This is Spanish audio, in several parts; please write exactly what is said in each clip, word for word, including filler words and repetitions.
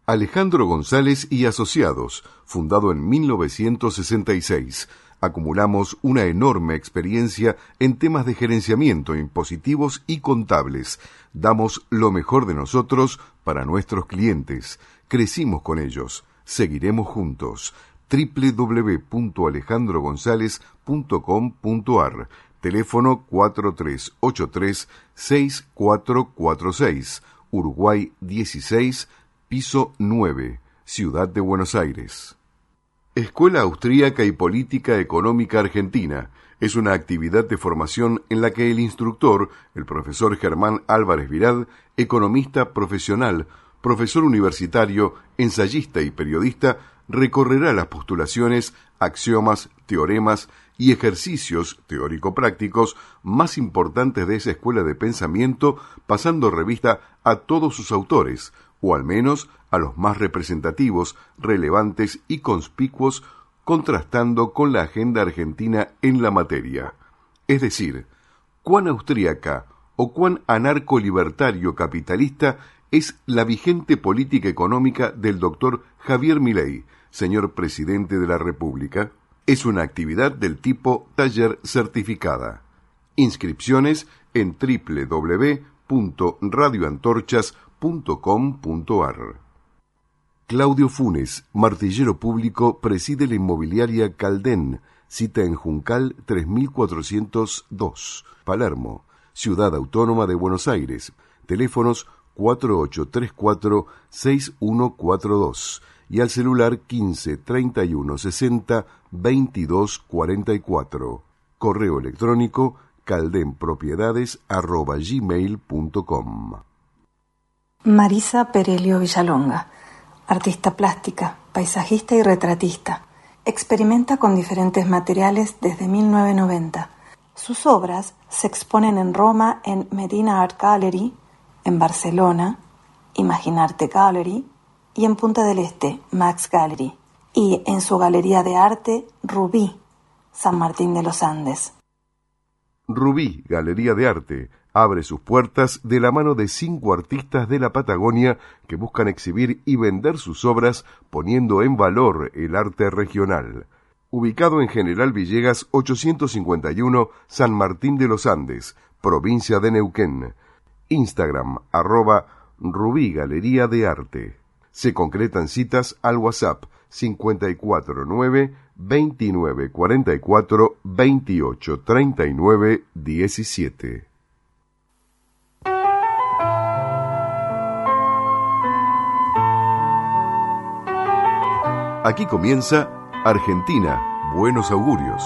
Alejandro González y Asociados, fundado en mil novecientos sesenta y seis. Acumulamos una enorme experiencia en temas de gerenciamiento, impositivos y contables. Damos lo mejor de nosotros para nuestros clientes. Crecimos con ellos. Seguiremos juntos. doble u doble u doble u punto alejandro gonzález punto com punto a r. Teléfono cuatro tres ocho tres seis cuatro cuatro seis. Uruguay dieciséis, piso nueve, Ciudad de Buenos Aires. Escuela Austríaca y Política Económica Argentina es una actividad de formación en la que el instructor, el profesor Germán Álvarez Vidal, economista profesional, profesor universitario, ensayista y periodista, recorrerá las postulaciones, axiomas, teoremas y ejercicios teórico-prácticos más importantes de esa escuela de pensamiento, pasando revista a todos sus autores, o al menos a los más representativos, relevantes y conspicuos, contrastando con la agenda argentina en la materia. Es decir, cuán austríaca o cuán anarco-libertario capitalista es la vigente política económica del doctor Javier Milei, señor presidente de la República. Es una actividad del tipo taller certificada. Inscripciones en doble u doble u doble u punto radio antorchas punto com punto a r. Claudio Funes, martillero público, preside la inmobiliaria Caldén, cita en Juncal tres mil cuatrocientos dos, Palermo, Ciudad Autónoma de Buenos Aires. Teléfonos cuatro ocho tres cuatro seis uno cuatro dos y al celular quince treinta y uno sesenta veintidós cuarenta y cuatro. Correo electrónico caldenpropiedades arroba gmail punto com. Marisa Perelio Villalonga, artista plástica, paisajista y retratista. Experimenta con diferentes materiales desde mil novecientos noventa. Sus obras se exponen en Roma en Medina Art Gallery, en Barcelona, Imaginarte Gallery, y en Punta del Este, Max Gallery, y en su galería de arte Rubí, San Martín de los Andes. Rubí, Galería de Arte, abre sus puertas de la mano de cinco artistas de la Patagonia que buscan exhibir y vender sus obras poniendo en valor el arte regional. Ubicado en General Villegas ochocientos cincuenta y uno, San Martín de los Andes, provincia de Neuquén. Instagram, arroba Rubí Galería de Arte. Se concretan citas al WhatsApp cincuenta y cuatro nueve veintinueve cuarenta y cuatro veintiocho treinta y nueve diecisiete. Aquí comienza Argentina, Buenos Augurios.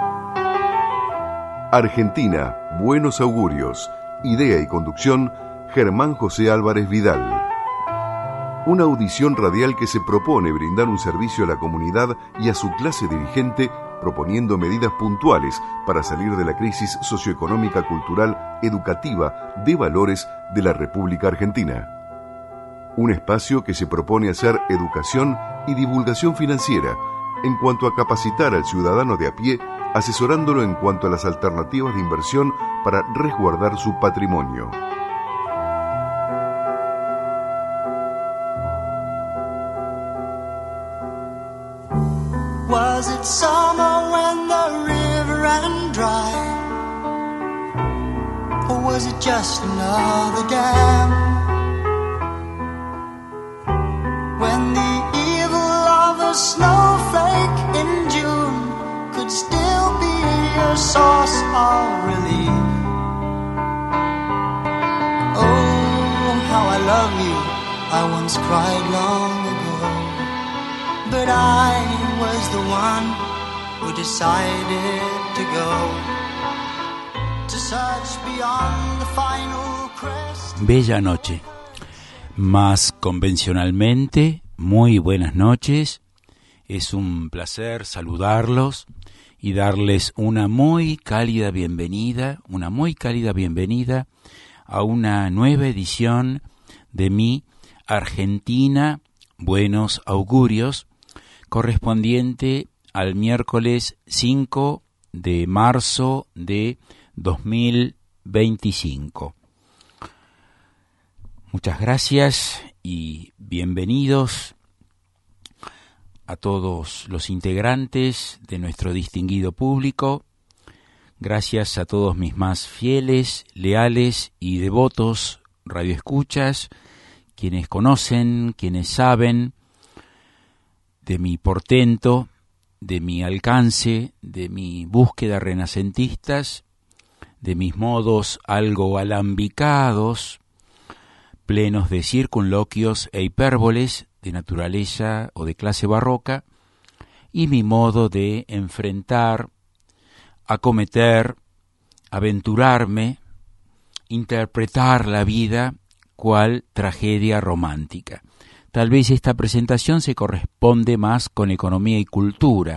Argentina, Buenos Augurios. Idea y conducción, Germán José Álvarez Vidal. Una audición radial que se propone brindar un servicio a la comunidad y a su clase dirigente, proponiendo medidas puntuales para salir de la crisis socioeconómica, cultural, educativa, de valores de la República Argentina. Un espacio que se propone hacer educación y divulgación financiera en cuanto a capacitar al ciudadano de a pie, asesorándolo en cuanto a las alternativas de inversión para resguardar su patrimonio. Was it summer when the river ran dry? Or was it just another dam? When the evil of a snowflake in June could still be a source of relief. Oh, how I love you, I once cried long ago. But I was the one who decided to go to search beyond the final crest. Bella noche. Más convencionalmente, muy buenas noches. Es un placer saludarlos y darles una muy cálida bienvenida, una muy cálida bienvenida a una nueva edición de mi Argentina, Buenos Augurios, correspondiente al miércoles cinco de marzo de dos mil veinticinco. Muchas gracias y bienvenidos a todos los integrantes de nuestro distinguido público. Gracias a todos mis más fieles, leales y devotos radioescuchas, quienes conocen, quienes saben de mi portento, de mi alcance, de mi búsqueda renacentistas, de mis modos algo alambicados, plenos de circunloquios e hipérboles de naturaleza o de clase barroca, y mi modo de enfrentar, acometer, aventurarme, interpretar la vida cual tragedia romántica. Tal vez esta presentación se corresponde más con economía y cultura,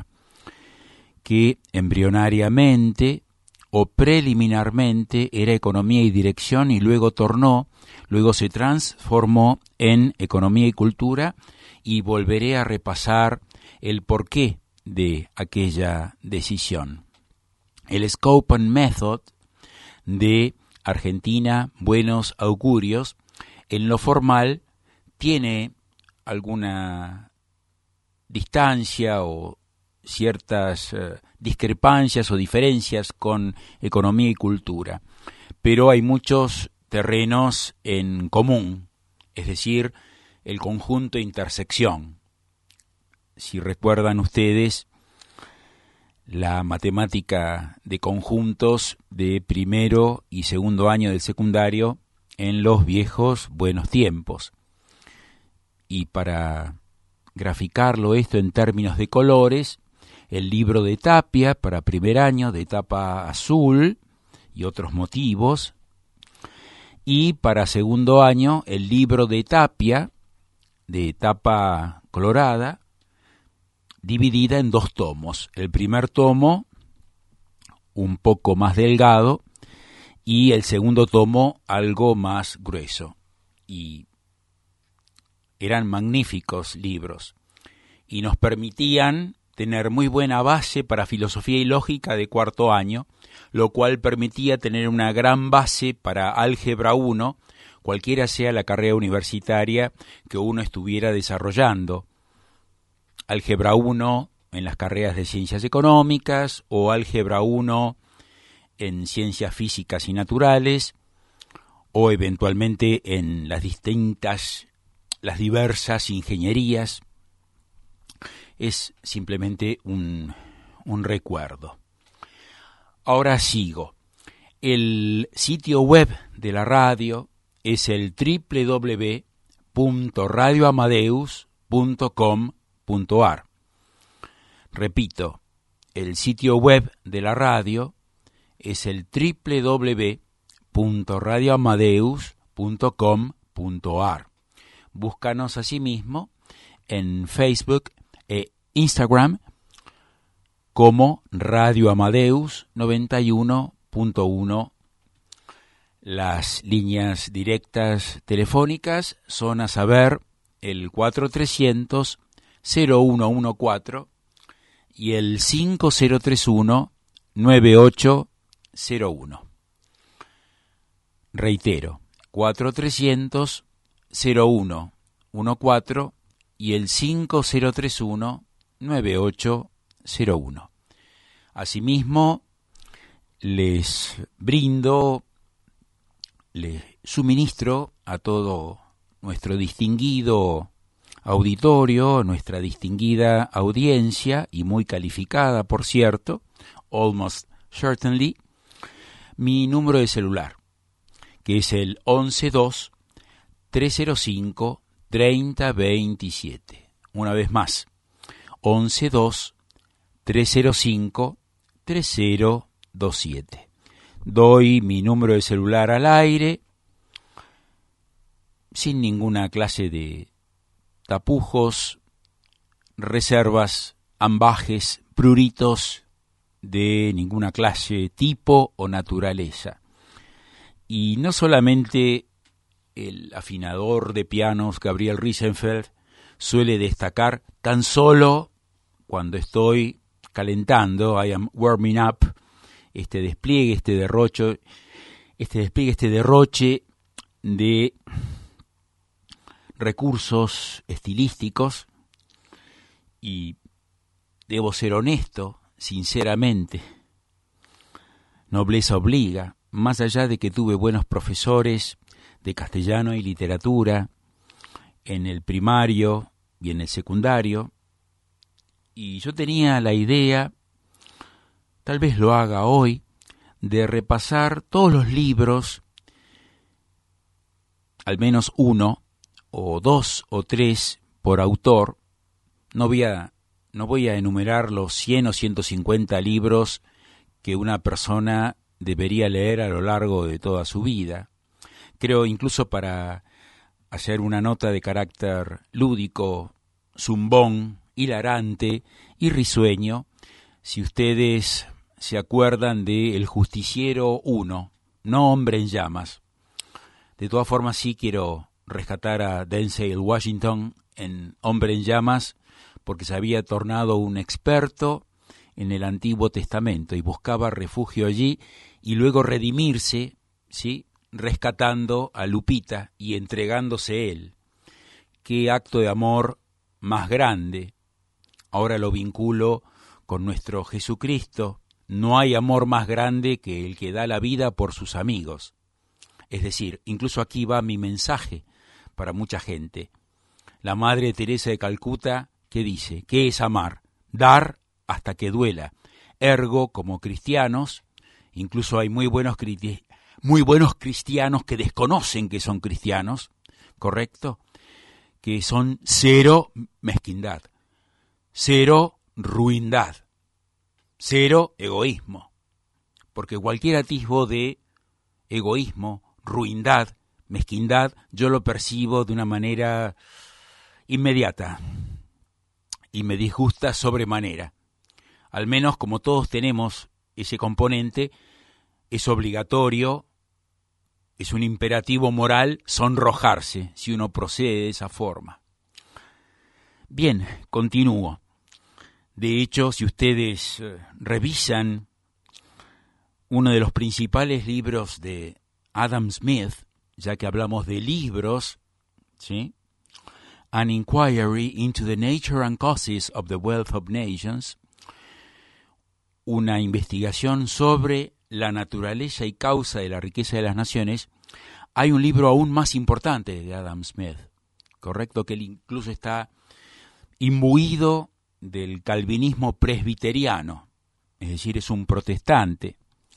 que embrionariamente o preliminarmente era economía y dirección y luego tornó, luego se transformó en economía y cultura, y volveré a repasar el porqué de aquella decisión. El Scope and Method de Argentina, Buenos Augurios, en lo formal tiene alguna distancia o ciertas uh, discrepancias o diferencias con economía y cultura, pero hay muchos terrenos en común, es decir, el conjunto intersección. Si recuerdan ustedes la matemática de conjuntos de primero y segundo año del secundario en los viejos buenos tiempos. Y para graficarlo esto en términos de colores, el libro de Tapia para primer año de tapa azul y otros motivos, y para segundo año el libro de Tapia de tapa colorada, dividida en dos tomos. El primer tomo un poco más delgado y el segundo tomo algo más grueso. Y eran magníficos libros y nos permitían tener muy buena base para filosofía y lógica de cuarto año, lo cual permitía tener una gran base para álgebra uno, cualquiera sea la carrera universitaria que uno estuviera desarrollando. Álgebra uno en las carreras de ciencias económicas o álgebra uno en ciencias físicas y naturales, o eventualmente en las distintas, las diversas ingenierías. Es simplemente un, un recuerdo. Ahora sigo. El sitio web de la radio es el doble u doble u doble u punto radio amadeus punto com punto a r. Repito, el sitio web de la radio es el doble u doble u doble u punto radio amadeus punto com punto a r. Búscanos asimismo en Facebook e Instagram como Radio Amadeus noventa y uno punto uno. Las líneas directas telefónicas son a saber el cuatro trescientos cero uno uno cuatro y el cinco cero tres uno nueve ocho cero uno. Reitero, cuatro trescientos cero uno uno cuatro y el cinco cero tres uno nueve ocho cero uno. Asimismo, les brindo, les suministro a todo nuestro distinguido auditorio, nuestra distinguida audiencia, y muy calificada, por cierto, almost certainly, mi número de celular, que es el once dos tres cero cinco treinta veintisiete. Una vez más, once dos tres cero cinco tres cero dos siete. Doy mi número de celular al aire, sin ninguna clase de tapujos, reservas, ambajes, pruritos de ninguna clase, tipo o naturaleza. Y no solamente el afinador de pianos Gabriel Riesenfeld suele destacar tan solo cuando estoy calentando, I am warming up, este despliegue, este derroche, este despliegue, este derroche de recursos estilísticos y debo ser honesto, sinceramente. Nobleza obliga, más allá de que tuve buenos profesores de castellano y literatura en el primario y en el secundario, y yo tenía la idea, tal vez lo haga hoy, de repasar todos los libros, al menos uno, o dos o tres por autor. No voy a, no voy a enumerar los cien o ciento cincuenta libros que una persona debería leer a lo largo de toda su vida. Creo incluso para hacer una nota de carácter lúdico, zumbón, hilarante y risueño, si ustedes se acuerdan de El Justiciero uno, no Hombre en Llamas. De todas formas, sí quiero rescatar a Denzel Washington en Hombre en Llamas, porque se había tornado un experto en el Antiguo Testamento y buscaba refugio allí y luego redimirse, ¿sí?, rescatando a Lupita y entregándose él. Qué acto de amor más grande. Ahora lo vinculo con nuestro Jesucristo. No hay amor más grande que el que da la vida por sus amigos. Es decir, incluso aquí va mi mensaje para mucha gente. La Madre Teresa de Calcuta, ¿qué dice? ¿Qué es amar? Dar hasta que duela. Ergo, como cristianos, incluso hay muy buenos, muy buenos cristianos que desconocen que son cristianos, ¿correcto? Que son cero mezquindad, cero ruindad, cero egoísmo. Porque cualquier atisbo de egoísmo, ruindad, mezquindad, yo lo percibo de una manera inmediata y me disgusta sobremanera. Al menos como todos tenemos ese componente, es obligatorio, es un imperativo moral sonrojarse si uno procede de esa forma. Bien, continúo. De hecho, si ustedes eh, revisan uno de los principales libros de Adam Smith, ya que hablamos de libros, ¿sí? An Inquiry into the Nature and Causes of the Wealth of Nations, una investigación sobre la naturaleza y causa de la riqueza de las naciones, hay un libro aún más importante de Adam Smith, correcto, que él incluso está imbuido del calvinismo presbiteriano, es decir, es un protestante,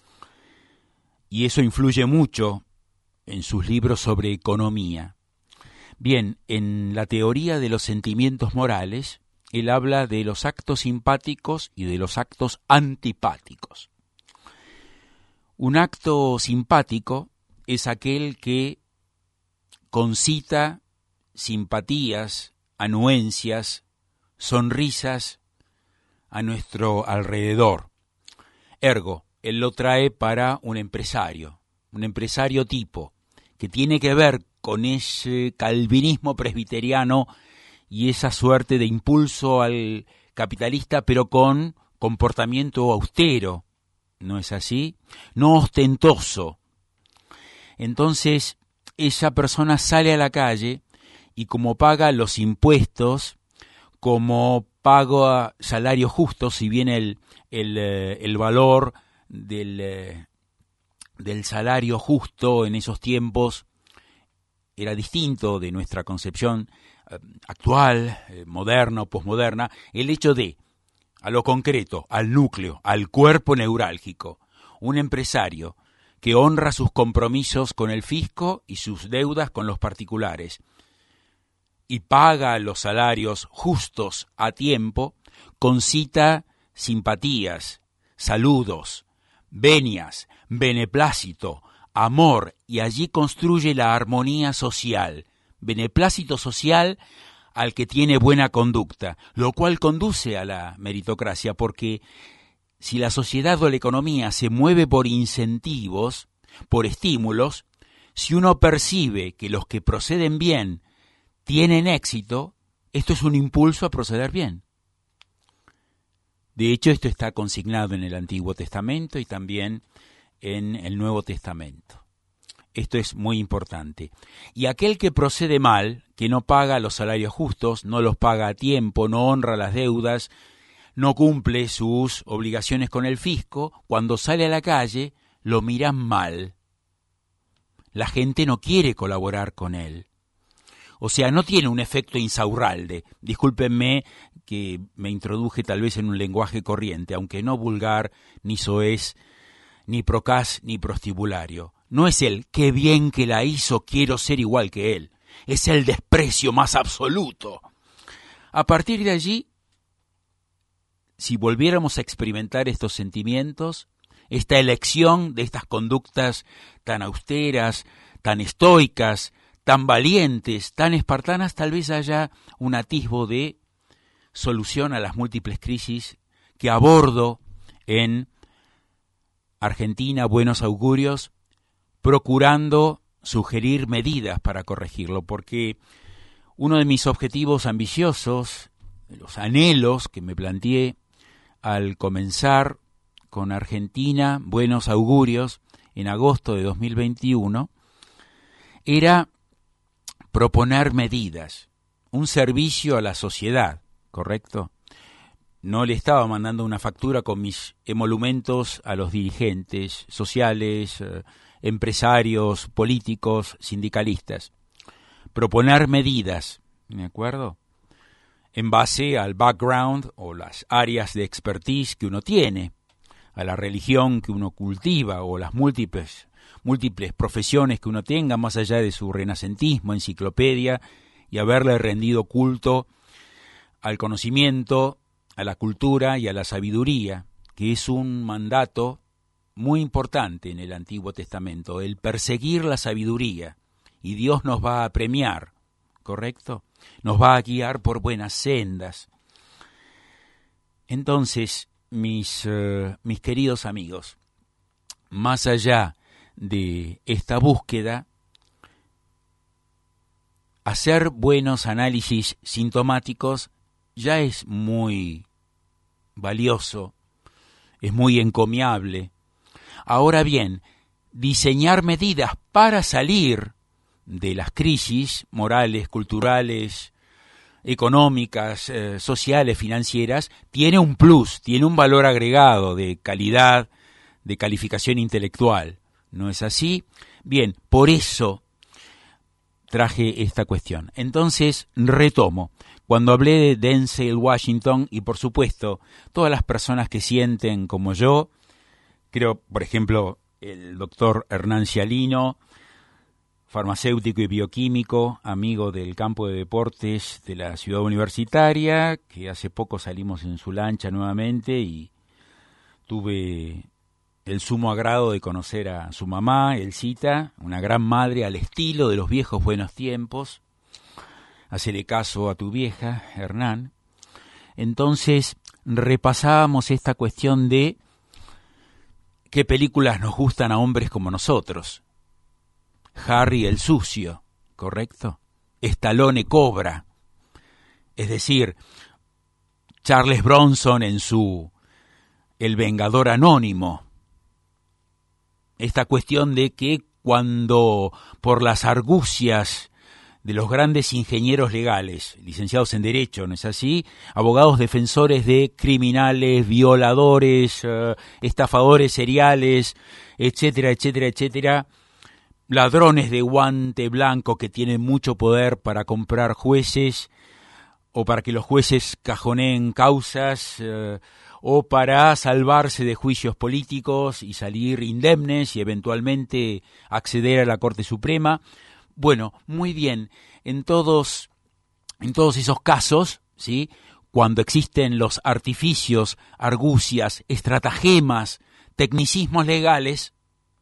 y eso influye mucho en sus libros sobre economía. Bien, en la teoría de los sentimientos morales, él habla de los actos simpáticos y de los actos antipáticos. Un acto simpático es aquel que concita simpatías, anuencias, sonrisas a nuestro alrededor. Ergo, él lo trae para un empresario, un empresario tipo, que tiene que ver con ese calvinismo presbiteriano y esa suerte de impulso al capitalista, pero con comportamiento austero, ¿no es así? No ostentoso. Entonces, esa persona sale a la calle y como paga los impuestos, como paga salario justo, si bien el, el, el valor del, del salario justo en esos tiempos era distinto de nuestra concepción actual, moderna o posmoderna, el hecho de, a lo concreto, al núcleo, al cuerpo neurálgico, un empresario que honra sus compromisos con el fisco y sus deudas con los particulares y paga los salarios justos a tiempo, concita simpatías, saludos, venias, beneplácito, amor, y allí construye la armonía social, beneplácito social al que tiene buena conducta, lo cual conduce a la meritocracia, porque si la sociedad o la economía se mueve por incentivos, por estímulos, si uno percibe que los que proceden bien tienen éxito, esto es un impulso a proceder bien. De hecho, esto está consignado en el Antiguo Testamento y también en el Nuevo Testamento. Esto es muy importante. Y aquel que procede mal, que no paga los salarios justos, no los paga a tiempo, no honra las deudas, no cumple sus obligaciones con el fisco, cuando sale a la calle lo miran mal. La gente no quiere colaborar con él. O sea, no tiene un efecto Insaurralde. Discúlpenme que me introduje tal vez en un lenguaje corriente, aunque no vulgar, ni soez, ni procaz, ni prostibulario. No es el qué bien que la hizo, quiero ser igual que él. Es el desprecio más absoluto. A partir de allí, si volviéramos a experimentar estos sentimientos, esta elección de estas conductas tan austeras, tan estoicas, tan valientes, tan espartanas, tal vez haya un atisbo de solución a las múltiples crisis que abordo en Argentina, Buenos Augurios, procurando sugerir medidas para corregirlo, porque uno de mis objetivos ambiciosos, los anhelos que me planteé al comenzar con Argentina, Buenos Augurios, en agosto de dos mil veintiuno, era proponer medidas, un servicio a la sociedad, ¿correcto? No le estaba mandando una factura con mis emolumentos a los dirigentes sociales, eh, empresarios, políticos, sindicalistas. Proponer medidas, ¿de acuerdo? En base al background o las áreas de expertise que uno tiene, a la religión que uno cultiva o las múltiples, múltiples profesiones que uno tenga, más allá de su renacentismo, enciclopedia, y haberle rendido culto al conocimiento, a la cultura y a la sabiduría, que es un mandato muy importante en el Antiguo Testamento, el perseguir la sabiduría, y Dios nos va a premiar, ¿correcto? Nos va a guiar por buenas sendas. Entonces, mis, uh, mis queridos amigos, más allá de esta búsqueda, hacer buenos análisis sintomáticos ya es muy valioso, es muy encomiable. Ahora bien, diseñar medidas para salir de las crisis morales, culturales, económicas, eh, sociales, financieras, tiene un plus, tiene un valor agregado de calidad, de calificación intelectual. ¿No es así? Bien, por eso traje esta cuestión. Entonces, retomo. Cuando hablé de Denzel Washington, y por supuesto, todas las personas que sienten como yo, creo, por ejemplo, el doctor Hernán Cialino, farmacéutico y bioquímico, amigo del campo de deportes de la ciudad universitaria, que hace poco salimos en su lancha nuevamente y tuve el sumo agrado de conocer a su mamá, Elcita, una gran madre al estilo de los viejos buenos tiempos. Hacele caso a tu vieja, Hernán. Entonces, repasábamos esta cuestión de qué películas nos gustan a hombres como nosotros. Harry el sucio, ¿correcto? Stallone Cobra. Es decir, Charles Bronson en su El Vengador Anónimo. Esta cuestión de que cuando por las argucias de los grandes ingenieros legales, licenciados en Derecho, ¿no es así?, abogados defensores de criminales, violadores, uh, estafadores seriales, etcétera, etcétera, etcétera, ladrones de guante blanco que tienen mucho poder para comprar jueces o para que los jueces cajoneen causas, uh, o para salvarse de juicios políticos y salir indemnes y eventualmente acceder a la Corte Suprema. Bueno, muy bien, en todos, en todos esos casos, ¿sí?, cuando existen los artificios, argucias, estratagemas, tecnicismos legales,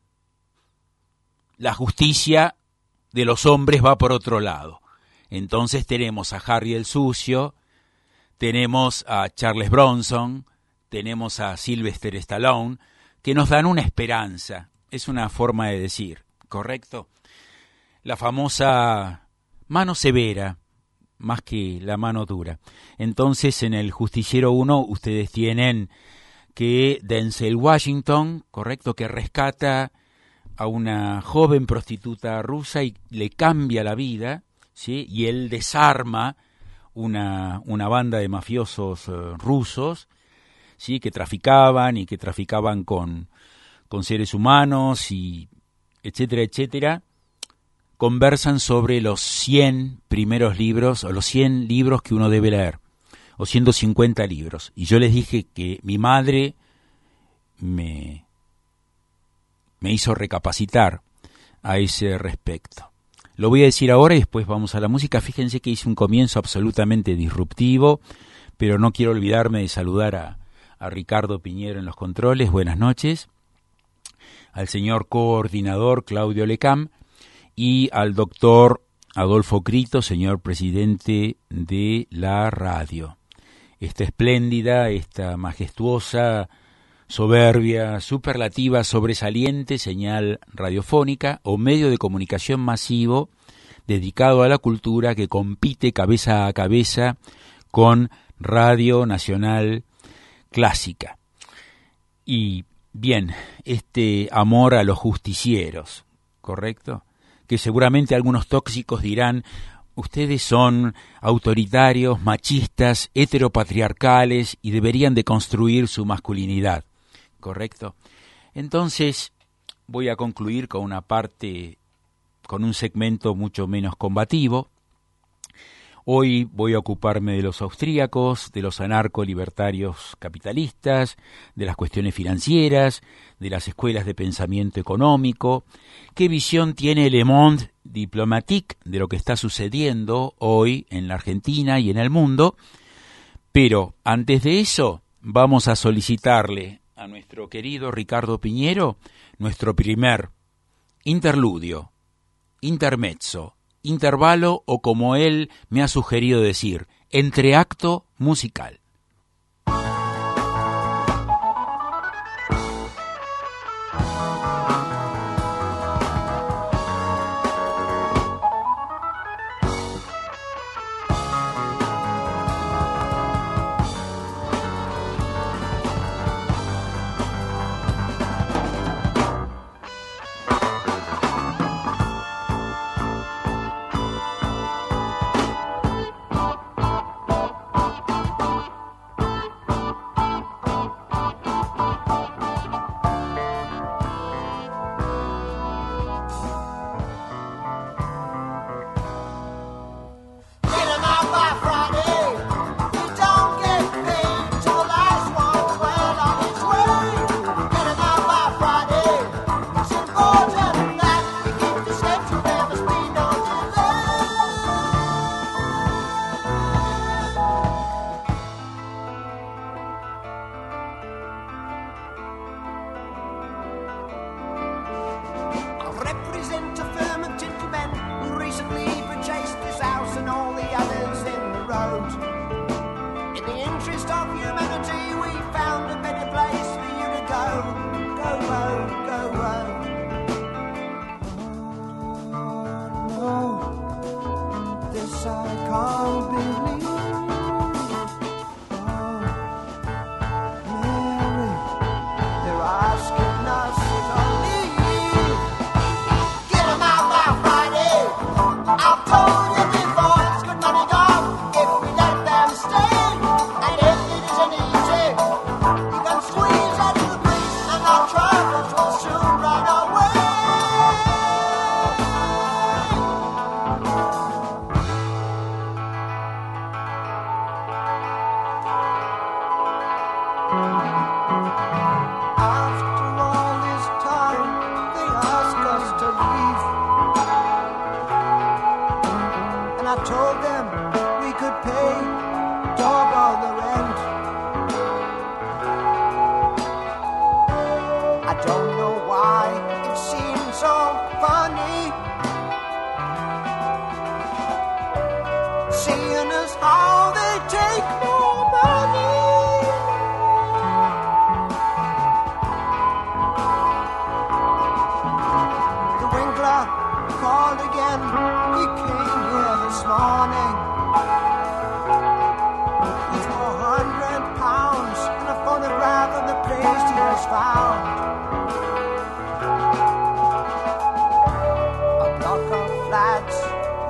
la justicia de los hombres va por otro lado. Entonces tenemos a Harry el sucio, tenemos a Charles Bronson, tenemos a Sylvester Stallone, que nos dan una esperanza, es una forma de decir, ¿correcto? La famosa mano severa, más que la mano dura. Entonces, en el Justiciero uno, ustedes tienen que Denzel Washington, ¿correcto?, que rescata a una joven prostituta rusa y le cambia la vida, ¿sí? Y él desarma una, una banda de mafiosos uh, rusos, ¿sí? Que traficaban y que traficaban con, con seres humanos, y etcétera, etcétera. Conversan sobre los cien primeros libros, o los cien libros que uno debe leer, o ciento cincuenta libros. Y yo les dije que mi madre me, me hizo recapacitar a ese respecto. Lo voy a decir ahora y después vamos a la música. Fíjense que hice un comienzo absolutamente disruptivo, pero no quiero olvidarme de saludar a, a Ricardo Piñero en los controles. Buenas noches. Al señor coordinador Claudio Lecam y al doctor Adolfo Crito, señor presidente de la radio. Esta espléndida, esta majestuosa, soberbia, superlativa, sobresaliente señal radiofónica o medio de comunicación masivo dedicado a la cultura que compite cabeza a cabeza con Radio Nacional Clásica. Y bien, este amor a los justicieros, ¿correcto? Que seguramente algunos tóxicos dirán: ustedes son autoritarios, machistas, heteropatriarcales y deberían de construir su masculinidad, ¿correcto? Entonces voy a concluir con una parte, con un segmento mucho menos combativo. Hoy voy a ocuparme de los austríacos, de los anarco-libertarios capitalistas, de las cuestiones financieras, de las escuelas de pensamiento económico. ¿Qué visión tiene Le Monde Diplomatique de lo que está sucediendo hoy en la Argentina y en el mundo? Pero antes de eso, vamos a solicitarle a nuestro querido Ricardo Piñero nuestro primer interludio, intermezzo, intervalo o, como él me ha sugerido decir, entreacto musical.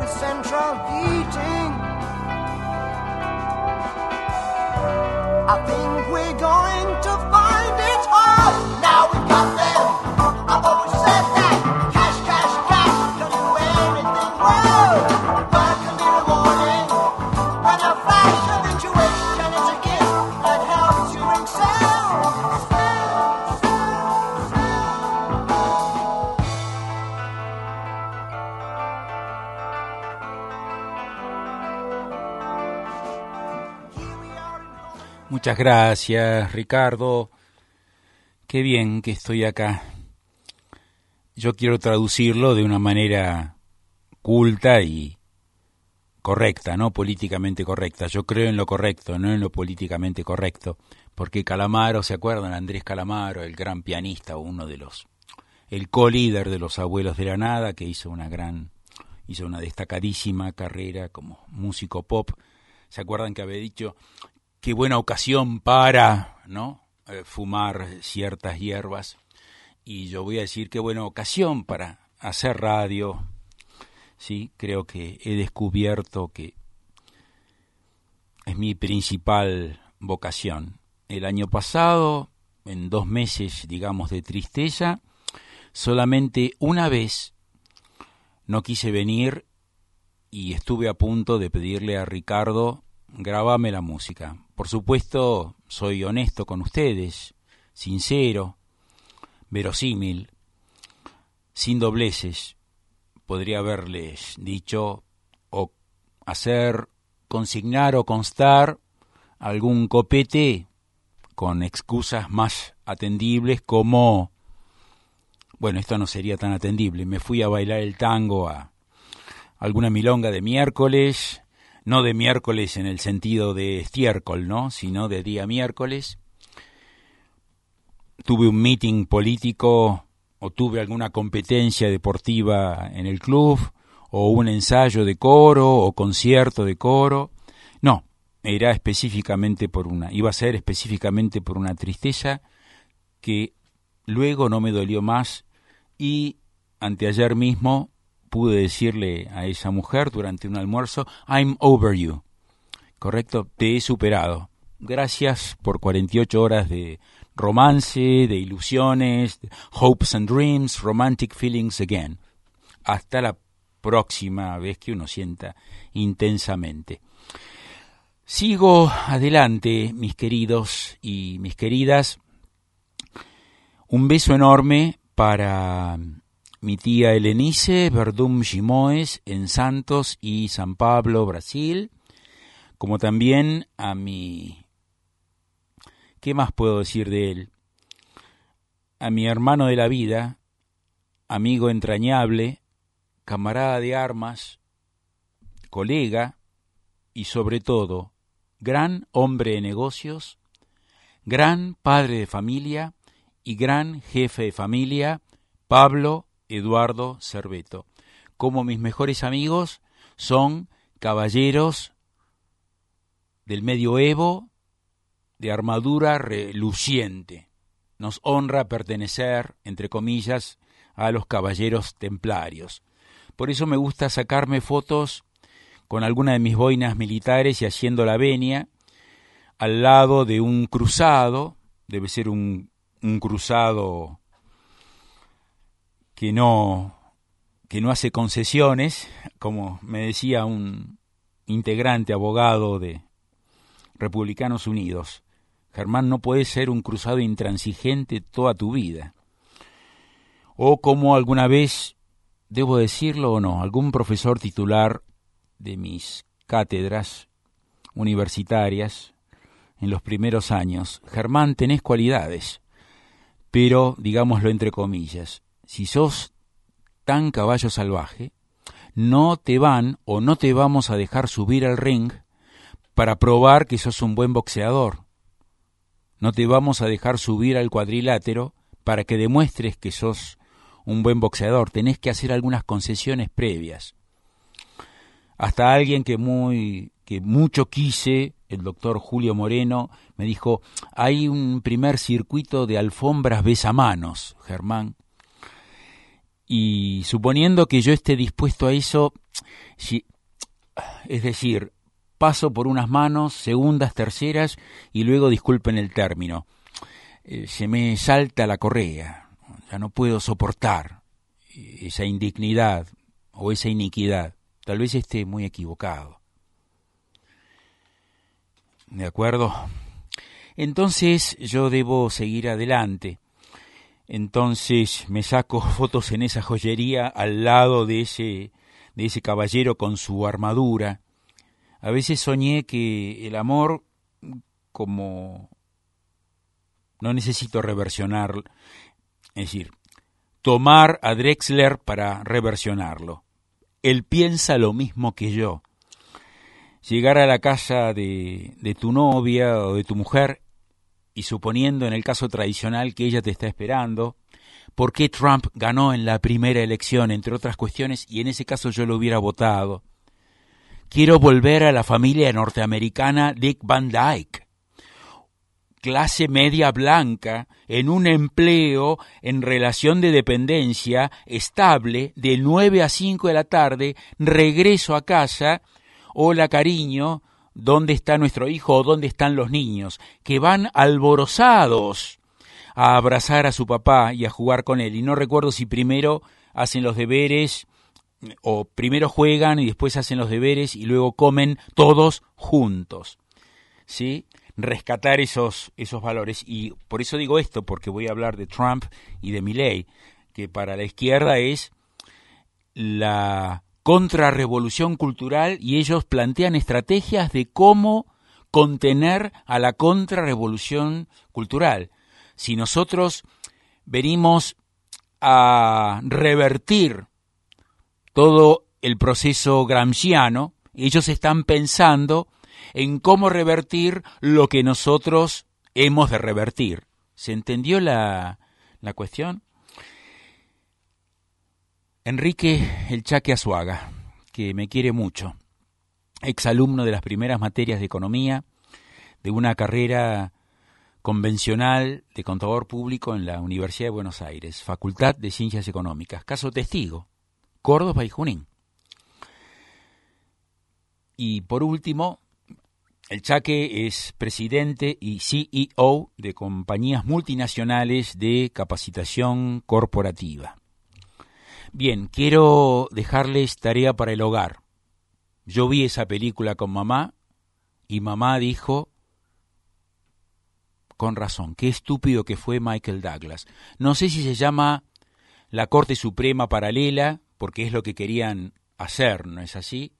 central heating. I think we're going to find it hard. Now we got them. I've always said that. Cash, cash, cash. Don't do anything wrong. Work until the morning. When a flash of intuition is a gift that helps you excel. Muchas gracias, Ricardo. Qué bien que estoy acá. Yo quiero traducirlo de una manera culta y correcta, no políticamente correcta. Yo creo en lo correcto, no en lo políticamente correcto. Porque Calamaro, ¿se acuerdan? Andrés Calamaro, el gran pianista, uno de los, el co-líder de los Abuelos de la Nada, que hizo una gran, hizo una destacadísima carrera como músico pop. ¿Se acuerdan que había dicho qué buena ocasión para, ¿no?, eh, fumar ciertas hierbas? Y yo voy a decir qué buena ocasión para hacer radio. Sí, creo que he descubierto que es mi principal vocación. El año pasado, en dos meses, digamos, de tristeza, solamente una vez no quise venir y estuve a punto de pedirle a Ricardo: grabame la música. Por supuesto, soy honesto con ustedes, sincero, verosímil, sin dobleces. Podría haberles dicho o hacer, consignar o constar algún copete con excusas más atendibles como, bueno, esto no sería tan atendible, me fui a bailar el tango a alguna milonga de miércoles, no de miércoles en el sentido de estiércol, ¿no?, sino de día miércoles. Tuve un meeting político o tuve alguna competencia deportiva en el club o un ensayo de coro o concierto de coro. No, era específicamente por una, iba a ser específicamente por una tristeza que luego no me dolió más y anteayer mismo pude decirle a esa mujer durante un almuerzo: I'm over you. ¿Correcto? Te he superado. Gracias por cuarenta y ocho horas de romance, de ilusiones, de hopes and dreams, romantic feelings again. Hasta la próxima vez que uno sienta intensamente. Sigo adelante, mis queridos y mis queridas. Un beso enorme para mi tía Helenice Verdum Gimoes en Santos y San Pablo, Brasil, como también a mi, ¿qué más puedo decir de él? A mi hermano de la vida, amigo entrañable, camarada de armas, colega y sobre todo, gran hombre de negocios, gran padre de familia y gran jefe de familia, Pablo Eduardo Cerveto. Como mis mejores amigos, son caballeros del medioevo, de armadura reluciente. Nos honra pertenecer, entre comillas, a los caballeros templarios. Por eso me gusta sacarme fotos con alguna de mis boinas militares y haciendo la venia, al lado de un cruzado, debe ser un, un cruzado que no, que no hace concesiones, como me decía un integrante abogado de Republicanos Unidos: Germán, no puedes ser un cruzado intransigente toda tu vida. O como alguna vez, debo decirlo o no, algún profesor titular de mis cátedras universitarias en los primeros años: Germán, tenés cualidades, pero, digámoslo entre comillas, si sos tan caballo salvaje, no te van o no te vamos a dejar subir al ring para probar que sos un buen boxeador. No te vamos a dejar subir al cuadrilátero para que demuestres que sos un buen boxeador. Tenés que hacer algunas concesiones previas. Hasta alguien que muy que mucho quise, el doctor Julio Moreno, me dijo: hay un primer circuito de alfombras besamanos, Germán. Y suponiendo que yo esté dispuesto a eso, Si, es decir, paso por unas manos, segundas, terceras, y luego, disculpen el término, eh, se me salta la correa, ya no puedo soportar esa indignidad o esa iniquidad. Tal vez esté muy equivocado. ¿De acuerdo? Entonces yo debo seguir adelante. Entonces me saco fotos en esa joyería al lado de ese, de ese caballero con su armadura. A veces soñé que el amor, como no necesito reversionar, es decir, tomar a Drexler para reversionarlo. Él piensa lo mismo que yo. Llegar a la casa de, de tu novia o de tu mujer y suponiendo en el caso tradicional que ella te está esperando, ¿por qué Trump ganó en la primera elección, entre otras cuestiones, y en ese caso yo lo hubiera votado? Quiero volver a la familia norteamericana Dick Van Dyke, clase media blanca, en un empleo en relación de dependencia estable, de nueve a cinco de la tarde, regreso a casa, hola cariño, ¿dónde está nuestro hijo o dónde están los niños? Que van alborozados a abrazar a su papá y a jugar con él. Y no recuerdo si primero hacen los deberes o primero juegan y después hacen los deberes y luego comen todos juntos, ¿sí? Rescatar esos, esos valores. Y por eso digo esto, porque voy a hablar de Trump y de Milei, que para la izquierda es la contrarrevolución cultural y ellos plantean estrategias de cómo contener a la contrarrevolución cultural. Si nosotros venimos a revertir todo el proceso gramsciano, ellos están pensando en cómo revertir lo que nosotros hemos de revertir. ¿Se entendió la, la cuestión? Enrique El Chaque Azuaga, que me quiere mucho, exalumno de las primeras materias de economía, de una carrera convencional de contador público en la Universidad de Buenos Aires, Facultad de Ciencias Económicas, caso testigo, Córdoba y Junín. Y por último, El Chaque es presidente y C E O de compañías multinacionales de capacitación corporativa. Bien, quiero dejarles tarea para el hogar. Yo vi esa película con mamá y mamá dijo, con razón, qué estúpido que fue Michael Douglas. No sé si se llama la Corte Suprema Paralela, porque es lo que querían hacer, ¿no es así?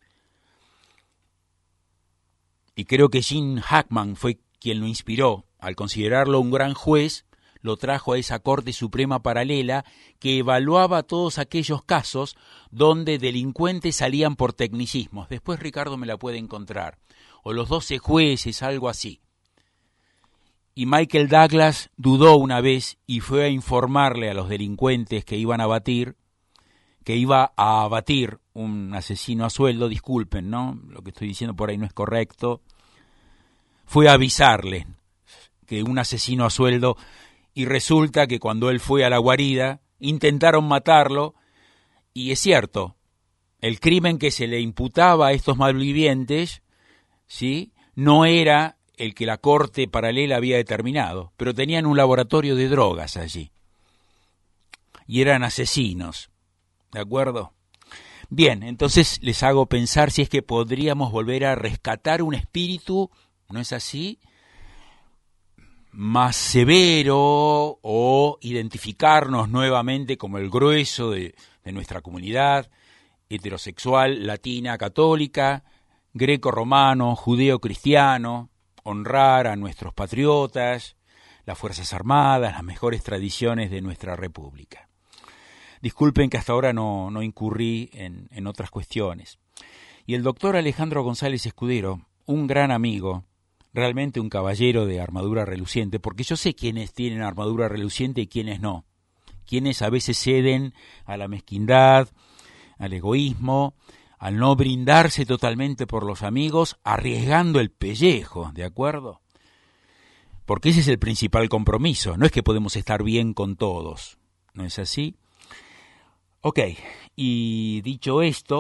Y creo que Gene Hackman fue quien lo inspiró. Al considerarlo un gran juez, lo trajo a esa Corte Suprema Paralela que evaluaba todos aquellos casos donde delincuentes salían por tecnicismos. Después Ricardo me la puede encontrar. O los doce jueces, algo así. Y Michael Douglas dudó una vez y fue a informarle a los delincuentes que iban a abatir, que iba a abatir un asesino a sueldo, disculpen, ¿no? Lo que estoy diciendo por ahí no es correcto. Fue a avisarle que un asesino a sueldo, y resulta que cuando él fue a la guarida, intentaron matarlo, y es cierto, el crimen que se le imputaba a estos malvivientes, ¿sí?, no era el que la Corte Paralela había determinado, pero tenían un laboratorio de drogas allí, y eran asesinos, ¿de acuerdo? Bien, entonces les hago pensar si es que podríamos volver a rescatar un espíritu, ¿no es así?, más severo, o identificarnos nuevamente como el grueso de, de nuestra comunidad heterosexual, latina, católica, greco-romano, judeo-cristiano, honrar a nuestros patriotas, las Fuerzas Armadas, las mejores tradiciones de nuestra República. Disculpen que hasta ahora no, no incurrí en, en otras cuestiones. Y el doctor Alejandro González Escudero, un gran amigo, realmente un caballero de armadura reluciente, porque yo sé quiénes tienen armadura reluciente y quiénes no, quienes a veces ceden a la mezquindad, al egoísmo, al no brindarse totalmente por los amigos, arriesgando el pellejo, ¿de acuerdo? Porque ese es el principal compromiso, no es que podemos estar bien con todos, ¿no es así? Ok, y dicho esto,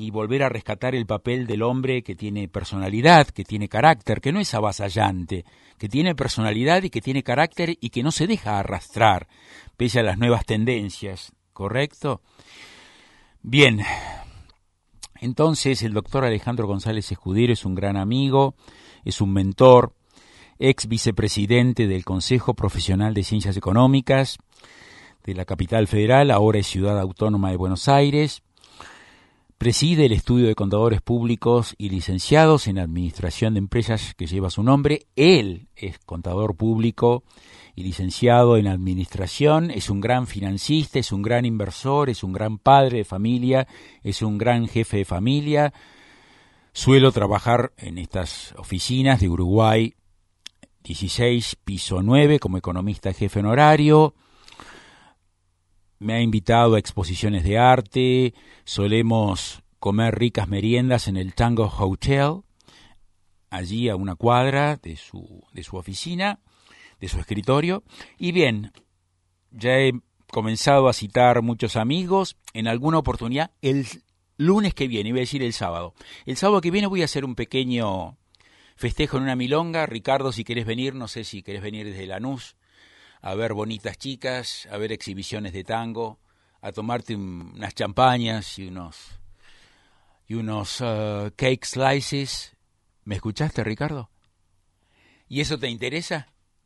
y volver a rescatar el papel del hombre que tiene personalidad, que tiene carácter, que no es avasallante, que tiene personalidad y que tiene carácter y que no se deja arrastrar pese a las nuevas tendencias, ¿correcto? Bien, entonces el doctor Alejandro González Escudero es un gran amigo, es un mentor, ex vicepresidente del Consejo Profesional de Ciencias Económicas de la capital federal, ahora es Ciudad Autónoma de Buenos Aires. Preside el estudio de contadores públicos y licenciados en administración de empresas que lleva su nombre. Él es contador público y licenciado en administración, es un gran financista, es un gran inversor, es un gran padre de familia, es un gran jefe de familia. Suelo trabajar en estas oficinas de Uruguay dieciséis, piso nueve, como economista jefe honorario. Me ha invitado a exposiciones de arte, solemos comer ricas meriendas en el Tango Hotel, allí a una cuadra de su, de su oficina, de su escritorio. Y bien, ya he comenzado a citar muchos amigos. En alguna oportunidad, el lunes que viene, iba a decir el sábado, el sábado que viene voy a hacer un pequeño festejo en una milonga. Ricardo, si querés venir, no sé si querés venir desde Lanús, a ver bonitas chicas, a ver exhibiciones de tango, a tomarte un, unas champañas y unos y unos uh, cake slices. ¿Me escuchaste, Ricardo? ¿Y eso te interesa?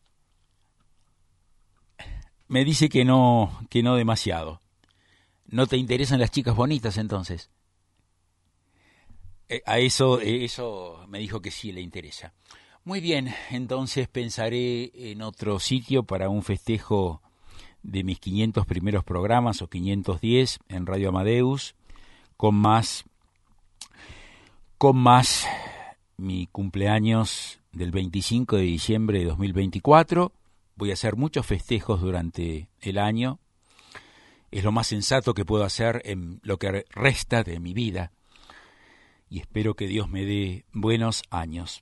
Me dice que no, que no demasiado. ¿No te interesan las chicas bonitas entonces? Eh, a eso, eh, eso me dijo que sí le interesa. Muy bien, entonces pensaré en otro sitio para un festejo de mis quinientos primeros programas o quinientos diez en Radio Amadeus, con más, con más mi cumpleaños del veinticinco de diciembre de dos mil veinticuatro. Voy a hacer muchos festejos durante el año. Es lo más sensato que puedo hacer en lo que resta de mi vida. Y espero que Dios me dé buenos años.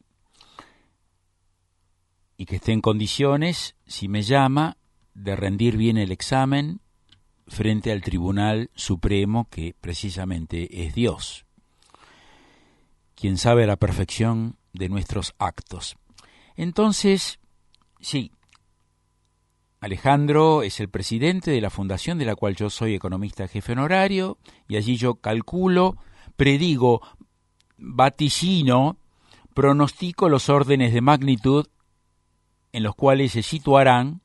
Y que esté en condiciones, si me llama, de rendir bien el examen frente al Tribunal Supremo, que precisamente es Dios, quien sabe a la perfección de nuestros actos. Entonces, sí, Alejandro es el presidente de la fundación de la cual yo soy economista jefe honorario, y allí yo calculo, predigo, vaticino, pronostico los órdenes de magnitud en los cuales se situarán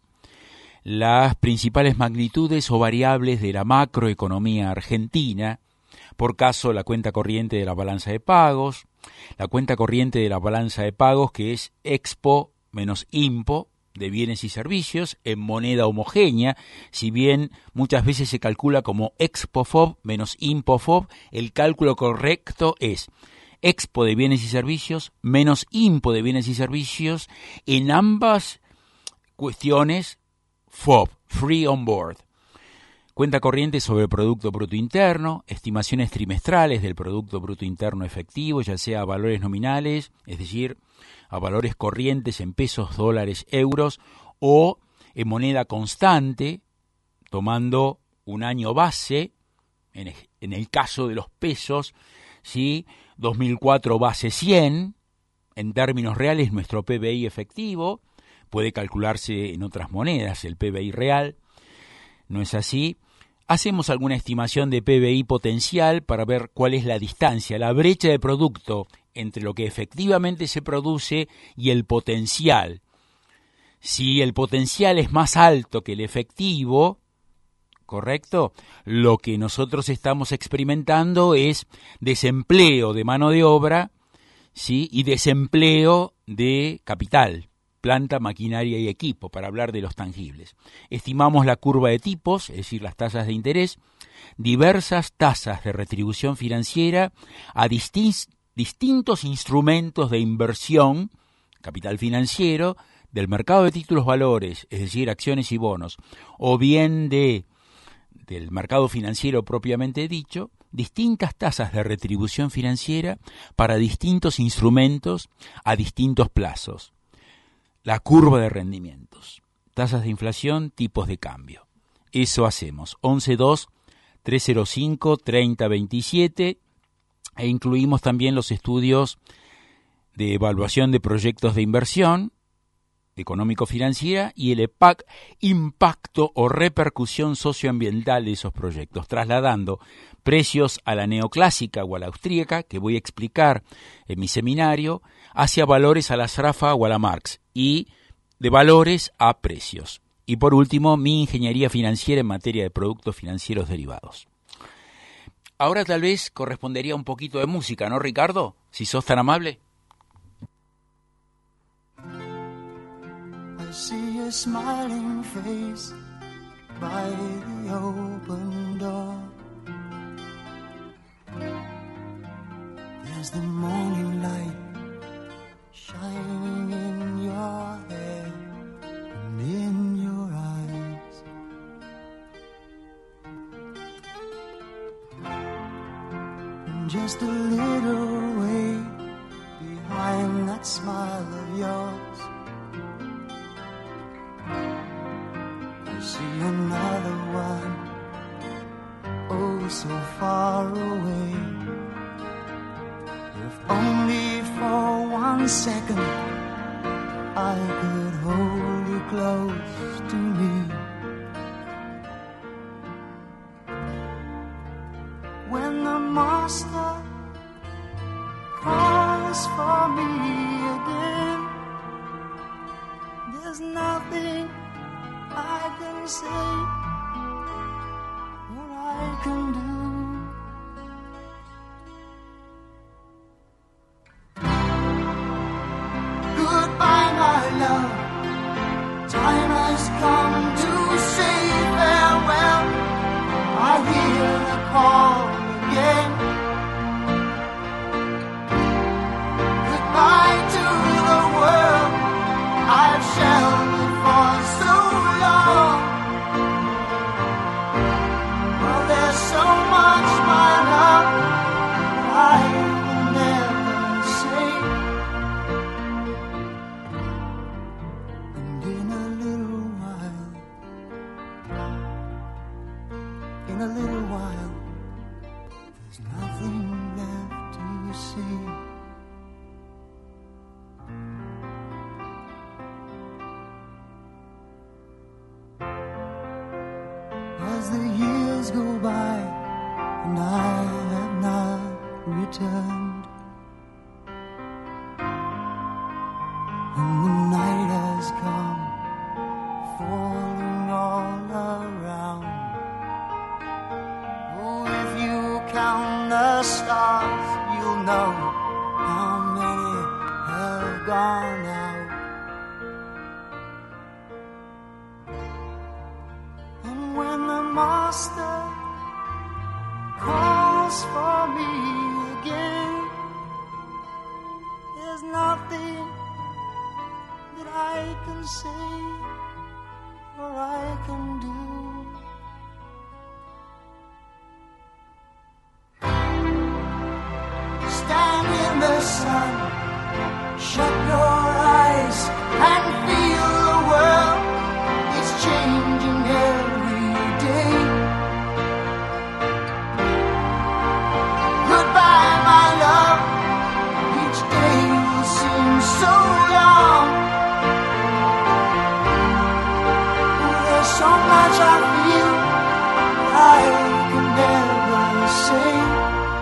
las principales magnitudes o variables de la macroeconomía argentina, por caso la cuenta corriente de la balanza de pagos, la cuenta corriente de la balanza de pagos que es Expo menos Impo de bienes y servicios en moneda homogénea, si bien muchas veces se calcula como Expofob menos Impofob, el cálculo correcto es Expo de bienes y servicios menos Impo de bienes y servicios, en ambas cuestiones F O B, Free on Board. Cuenta corriente sobre el Producto Bruto Interno, estimaciones trimestrales del Producto Bruto Interno efectivo, ya sea a valores nominales, es decir, a valores corrientes en pesos, dólares, euros, o en moneda constante, tomando un año base, en, en el caso de los pesos, ¿sí? dos mil cuatro base cien, en términos reales nuestro P B I efectivo, puede calcularse en otras monedas, el P B I real, ¿no es así? Hacemos alguna estimación de P B I potencial para ver cuál es la distancia, la brecha de producto entre lo que efectivamente se produce y el potencial. Si el potencial es más alto que el efectivo, ¿correcto? Lo que nosotros estamos experimentando es desempleo de mano de obra, ¿sí? Y desempleo de capital, planta, maquinaria y equipo, para hablar de los tangibles. Estimamos la curva de tipos, es decir, las tasas de interés, diversas tasas de retribución financiera a distintos distintos instrumentos de inversión, capital financiero, del mercado de títulos valores, es decir, acciones y bonos, o bien de del mercado financiero propiamente dicho, distintas tasas de retribución financiera para distintos instrumentos a distintos plazos. La curva de rendimientos, tasas de inflación, tipos de cambio. Eso hacemos. once dos, trescientos cinco, treinta veintisiete. e incluimos también los estudios de evaluación de proyectos de inversión económico-financiera y el E P A C, impacto o repercusión socioambiental de esos proyectos, trasladando precios a la neoclásica o a la austríaca, que voy a explicar en mi seminario, hacia valores a la Sraffa o a la Marx, y de valores a precios. Y por último, mi ingeniería financiera en materia de productos financieros derivados. Ahora tal vez correspondería un poquito de música, ¿no, Ricardo? Si sos tan amable. I see a smiling face by the open door. There's the morning light shining in your hair and in your eyes. And just a little way behind that smile of yours, I see another one, oh so far away. If only for one second I could hold you close to me. When the master calls for me again, there's nothing I can say or I can do. Goodbye, my love. Time has come to say farewell. I hear the call again. Goodbye to the world I've sheltered for so long. Well, there's so much, my love, I will never say. And in a little while, in a little while, there's nothing left to see. As the years go by and I have not returned, and the night has come, falling all around. Oh, if you count the stars, you'll know how many have gone out. And when the master calls for me again, there's nothing that I can say or I can do. Stand in the sun, shut your eyes and feel the world. It's changing every day. Goodbye, my love. Each day will seem so long. There's so much I feel I can never say.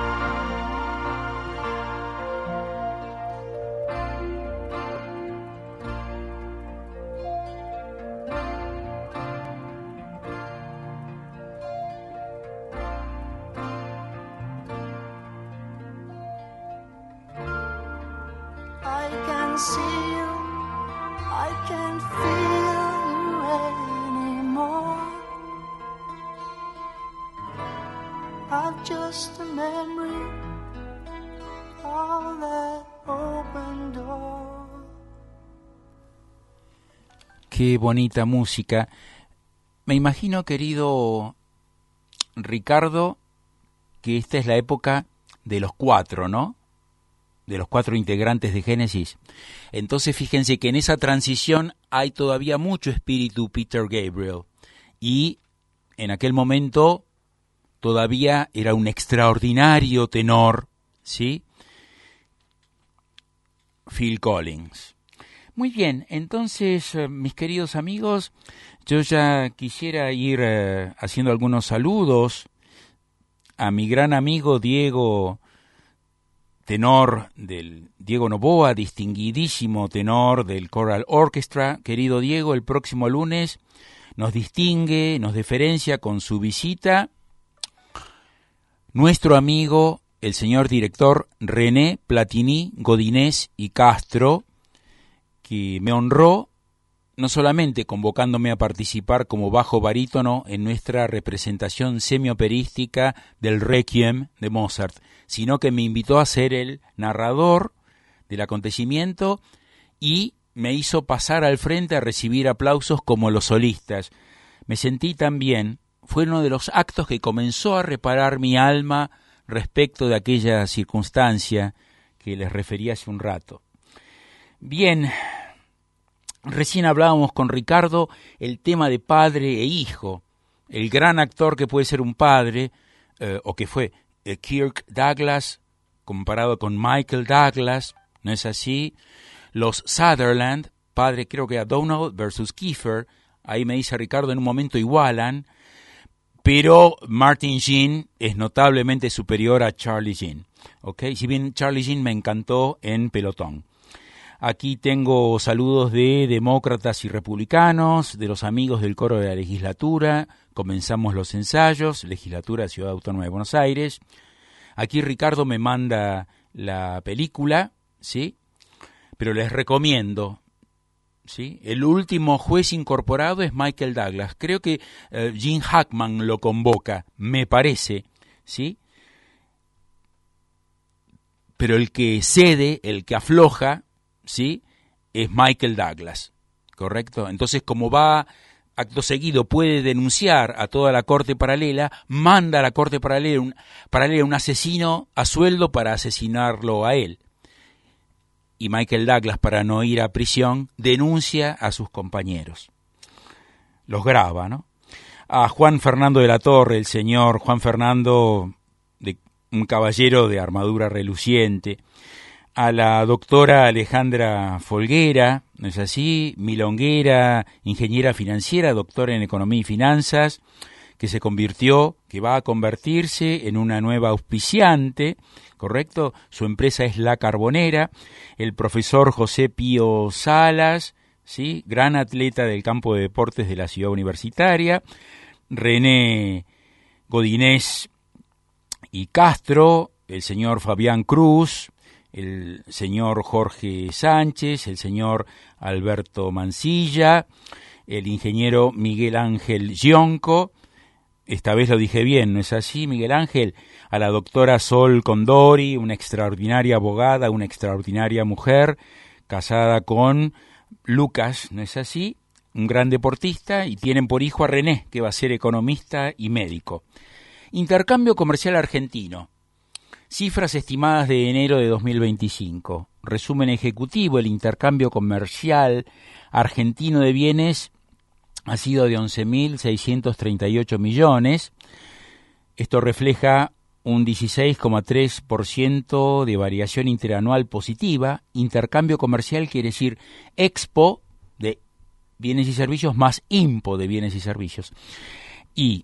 I can see you, I can't feel you anymore. I've just a memory of that open door. Qué bonita música. Me imagino, querido Ricardo, que esta es la época de los cuatro, ¿no? De los cuatro integrantes de Génesis. Entonces fíjense que en esa transición hay todavía mucho espíritu Peter Gabriel, y en aquel momento todavía era un extraordinario tenor ¿sí? Phil Collins. Muy bien, entonces, eh, mis queridos amigos, yo ya quisiera ir eh, haciendo algunos saludos a mi gran amigo Diego, tenor del Diego Novoa, distinguidísimo tenor del Choral Orchestra. Querido Diego, el próximo lunes nos distingue, nos deferencia con su visita nuestro amigo, el señor director René Platini Godinés y Castro, que me honró no solamente convocándome a participar como bajo barítono en nuestra representación semioperística del Requiem de Mozart, sino que me invitó a ser el narrador del acontecimiento y me hizo pasar al frente a recibir aplausos como los solistas. Me sentí tan bien, fue uno de los actos que comenzó a reparar mi alma respecto de aquella circunstancia que les referí hace un rato. Bien, recién hablábamos con Ricardo el tema de padre e hijo, el gran actor que puede ser un padre, eh, o que fue eh, Kirk Douglas, comparado con Michael Douglas, ¿no es así? Los Sutherland, padre creo que a Donald versus Kiefer, ahí me dice Ricardo, en un momento igualan, pero Martin Sheen es notablemente superior a Charlie Sheen, ¿ok? Si bien Charlie Sheen me encantó en Pelotón. Aquí tengo saludos de demócratas y republicanos, de los amigos del coro de la legislatura. Comenzamos los ensayos, legislatura Ciudad Autónoma de Buenos Aires. Aquí Ricardo me manda la película, ¿sí? Pero les recomiendo, ¿sí? El último juez incorporado es Michael Douglas. Creo que uh, Gene Hackman lo convoca, me parece, ¿sí? Pero el que cede, el que afloja, ¿sí? Es Michael Douglas, ¿correcto? Entonces, como va acto seguido, puede denunciar a toda la corte paralela, manda a la corte paralela un, paralela un asesino a sueldo para asesinarlo a él. Y Michael Douglas, para no ir a prisión, denuncia a sus compañeros. Los graba, ¿no? A Juan Fernando de la Torre, el señor Juan Fernando, de, un caballero de armadura reluciente. A la doctora Alejandra Folguera, ¿no es así? Milonguera, ingeniera financiera, doctora en Economía y Finanzas, que se convirtió, que va a convertirse en una nueva auspiciante, ¿correcto? Su empresa es La Carbonera. El profesor José Pío Salas, ¿sí? Gran atleta del campo de deportes de la Ciudad Universitaria. René Godinés y Castro, el señor Fabián Cruz, el señor Jorge Sánchez, el señor Alberto Mancilla, el ingeniero Miguel Ángel Gionco, esta vez lo dije bien, ¿no es así, Miguel Ángel? A la doctora Sol Condori, una extraordinaria abogada, una extraordinaria mujer, casada con Lucas, ¿no es así? Un gran deportista, y tienen por hijo a René, que va a ser economista y médico. Intercambio comercial argentino. Cifras estimadas de enero de dos mil veinticinco. Resumen ejecutivo, el intercambio comercial argentino de bienes ha sido de once mil seiscientos treinta y ocho millones. Esto refleja un dieciséis coma tres por ciento de variación interanual positiva. Intercambio comercial quiere decir expo de bienes y servicios más impo de bienes y servicios. Y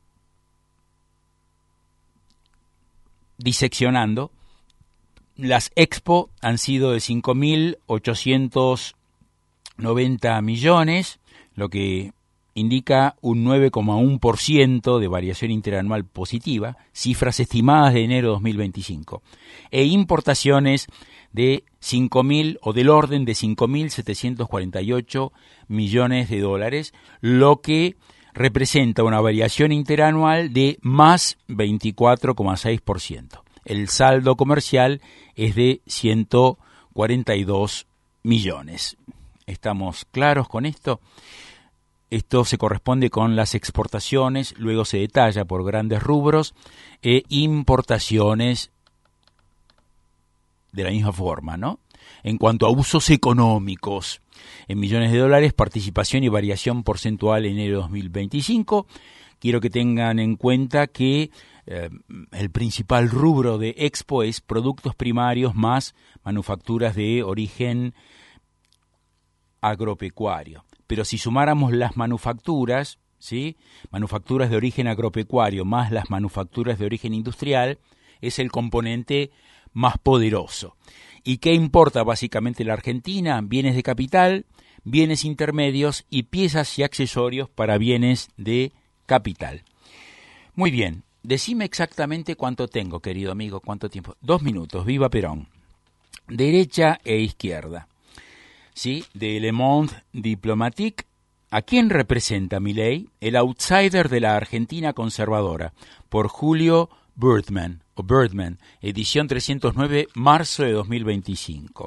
diseccionando, las expo han sido de cinco mil ochocientos noventa millones, lo que indica un nueve coma uno por ciento de variación interanual positiva, cifras estimadas de enero de dos mil veinticinco, e importaciones de cinco mil o del orden de cinco mil setecientos cuarenta y ocho millones de dólares, lo que representa una variación interanual de más veinticuatro coma seis por ciento. El saldo comercial es de ciento cuarenta y dos millones. ¿Estamos claros con esto? Esto se corresponde con las exportaciones, luego se detalla por grandes rubros, e importaciones de la misma forma, ¿no? En cuanto a usos económicos, en millones de dólares, participación y variación porcentual en enero de dos mil veinticinco. Quiero que tengan en cuenta que eh, el principal rubro de Expo es productos primarios más manufacturas de origen agropecuario. Pero si sumáramos las manufacturas, ¿sí? manufacturas de origen agropecuario más las manufacturas de origen industrial, es el componente más poderoso. ¿Y qué importa básicamente la Argentina? Bienes de capital, bienes intermedios y piezas y accesorios para bienes de capital. Muy bien, decime exactamente cuánto tengo, querido amigo, cuánto tiempo. Dos minutos, viva Perón. Derecha e izquierda. ¿Sí? De Le Monde Diplomatique. ¿A quién representa Milei? El outsider de la Argentina conservadora, por Julio Birdman, o Birdman, edición trescientos nueve, marzo de dos mil veinticinco.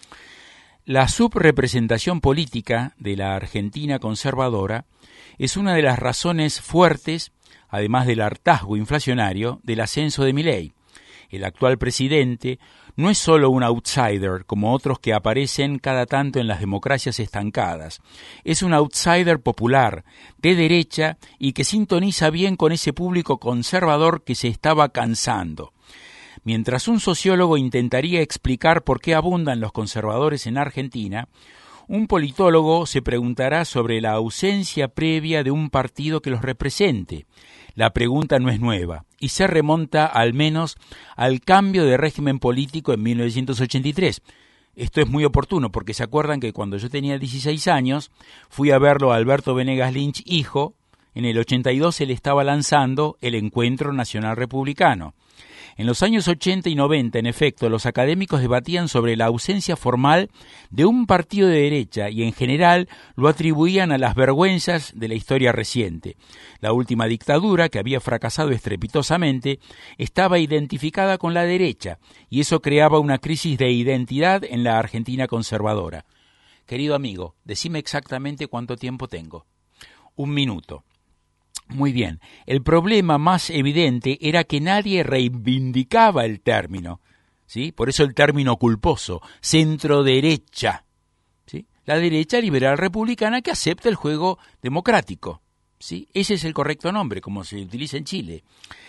La subrepresentación política de la Argentina conservadora es una de las razones fuertes, además del hartazgo inflacionario, del ascenso de Milei. El actual presidente no es solo un outsider, como otros que aparecen cada tanto en las democracias estancadas. Es un outsider popular, de derecha, y que sintoniza bien con ese público conservador que se estaba cansando. Mientras un sociólogo intentaría explicar por qué abundan los conservadores en Argentina, un politólogo se preguntará sobre la ausencia previa de un partido que los represente. La pregunta no es nueva y se remonta al menos al cambio de régimen político en mil novecientos ochenta y tres. Esto es muy oportuno porque se acuerdan que cuando yo tenía dieciséis años fui a verlo a Alberto Venegas Lynch, hijo. En el ochenta y dos él estaba lanzando el Encuentro Nacional Republicano. En los años ochenta y noventa, en efecto, los académicos debatían sobre la ausencia formal de un partido de derecha y en general lo atribuían a las vergüenzas de la historia reciente. La última dictadura, que había fracasado estrepitosamente, estaba identificada con la derecha y eso creaba una crisis de identidad en la Argentina conservadora. Querido amigo, decime exactamente cuánto tiempo tengo. Un minuto. Muy bien, el problema más evidente era que nadie reivindicaba el término, ¿sí? Por eso el término culposo, centro-derecha, ¿sí? La derecha liberal republicana que acepta el juego democrático, ¿sí? Ese es el correcto nombre, como se utiliza en Chile.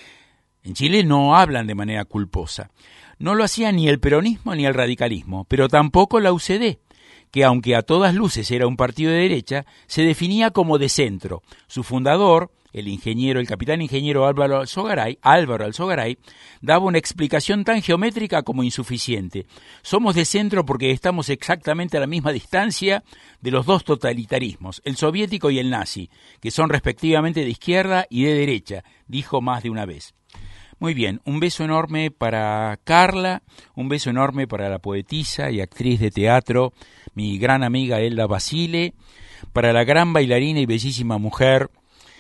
En Chile no hablan de manera culposa. No lo hacía ni el peronismo ni el radicalismo, pero tampoco la U C D, que aunque a todas luces era un partido de derecha, se definía como de centro. Su fundador, el ingeniero, el capitán ingeniero Álvaro Alzogaray, Álvaro Alzogaray, daba una explicación tan geométrica como insuficiente. Somos de centro porque estamos exactamente a la misma distancia de los dos totalitarismos, el soviético y el nazi, que son respectivamente de izquierda y de derecha, dijo más de una vez. Muy bien, un beso enorme para Carla, un beso enorme para la poetisa y actriz de teatro, mi gran amiga Elda Basile, para la gran bailarina y bellísima mujer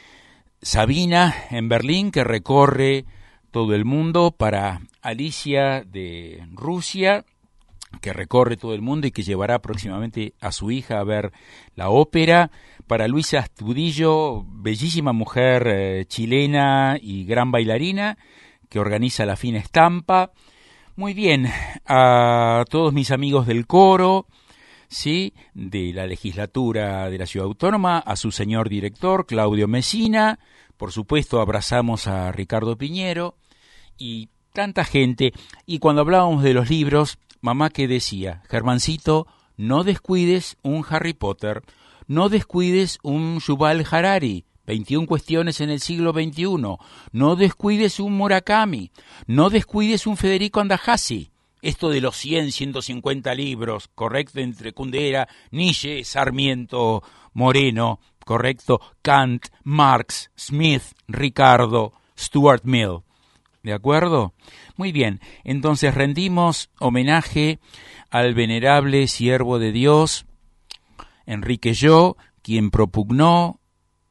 Sabina en Berlín, que recorre todo el mundo, para Alicia de Rusia, que recorre todo el mundo y que llevará próximamente a su hija a ver la ópera, para Luisa Astudillo, bellísima mujer eh, chilena y gran bailarina, que organiza la Fina Estampa. Muy bien, a todos mis amigos del coro, ¿sí? De la legislatura de la Ciudad Autónoma, a su señor director, Claudio Messina, por supuesto abrazamos a Ricardo Piñero y tanta gente. Y cuando hablábamos de los libros, mamá que decía, Germancito, no descuides un Harry Potter, no descuides un Yuval Harari, veintiuna cuestiones en el siglo veintiuno, no descuides un Murakami, no descuides un Federico Andajasi. Esto de los cien, ciento cincuenta libros, correcto, entre Kundera, Nietzsche, Sarmiento, Moreno, correcto, Kant, Marx, Smith, Ricardo, Stuart Mill. ¿De acuerdo? Muy bien, entonces rendimos homenaje al venerable siervo de Dios, Enrique Yo, quien propugnó,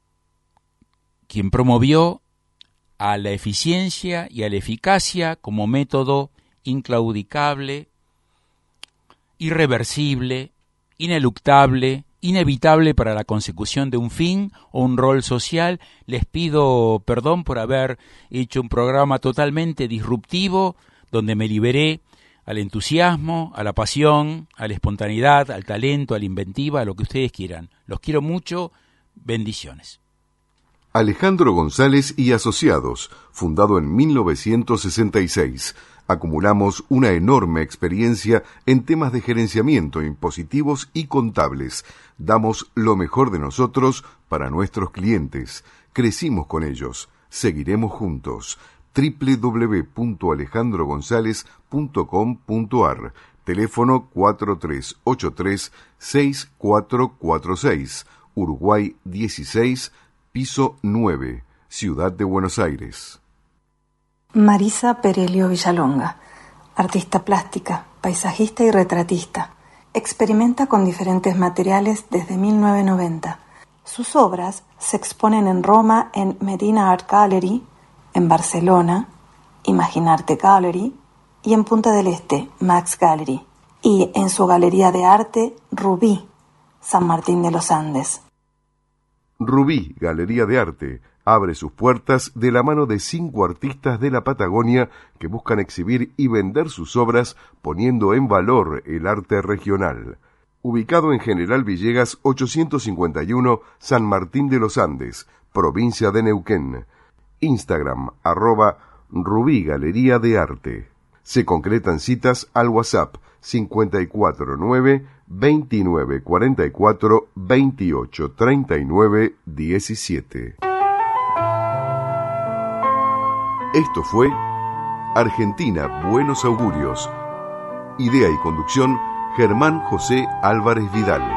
quien promovió a la eficiencia y a la eficacia como método inclaudicable, irreversible, ineluctable, inevitable para la consecución de un fin o un rol social. Les pido perdón por haber hecho un programa totalmente disruptivo, donde me liberé al entusiasmo, a la pasión, a la espontaneidad, al talento, a la inventiva, a lo que ustedes quieran. Los quiero mucho. Bendiciones. Alejandro González y Asociados, fundado en mil novecientos sesenta y seis. Acumulamos una enorme experiencia en temas de gerenciamiento, impositivos y contables. Damos lo mejor de nosotros para nuestros clientes. Crecimos con ellos. Seguiremos juntos. doble u doble u doble u punto alejandro gonzález punto com punto a r. Teléfono cuatro tres ocho tres seis cuatro cuatro seis. Uruguay dieciséis, piso nueve, Ciudad de Buenos Aires. Marisa Perelio Villalonga, artista plástica, paisajista y retratista. Experimenta con diferentes materiales desde mil novecientos noventa. Sus obras se exponen en Roma en Medina Art Gallery, en Barcelona, Imaginarte Gallery, y en Punta del Este, Max Gallery, y en su galería de arte Rubí, San Martín de los Andes. Rubí, Galería de Arte, abre sus puertas de la mano de cinco artistas de la Patagonia que buscan exhibir y vender sus obras poniendo en valor el arte regional. Ubicado en General Villegas ochocientos cincuenta y uno, San Martín de los Andes, provincia de Neuquén. Instagram, arroba Rubí Galería de Arte. Se concretan citas al WhatsApp cincuenta y cuatro nueve, veintinueve cuarenta y cuatro, veintiocho treinta y nueve diecisiete. Esto fue Argentina Buenos Augurios. Idea y conducción Germán José Álvarez Vidal.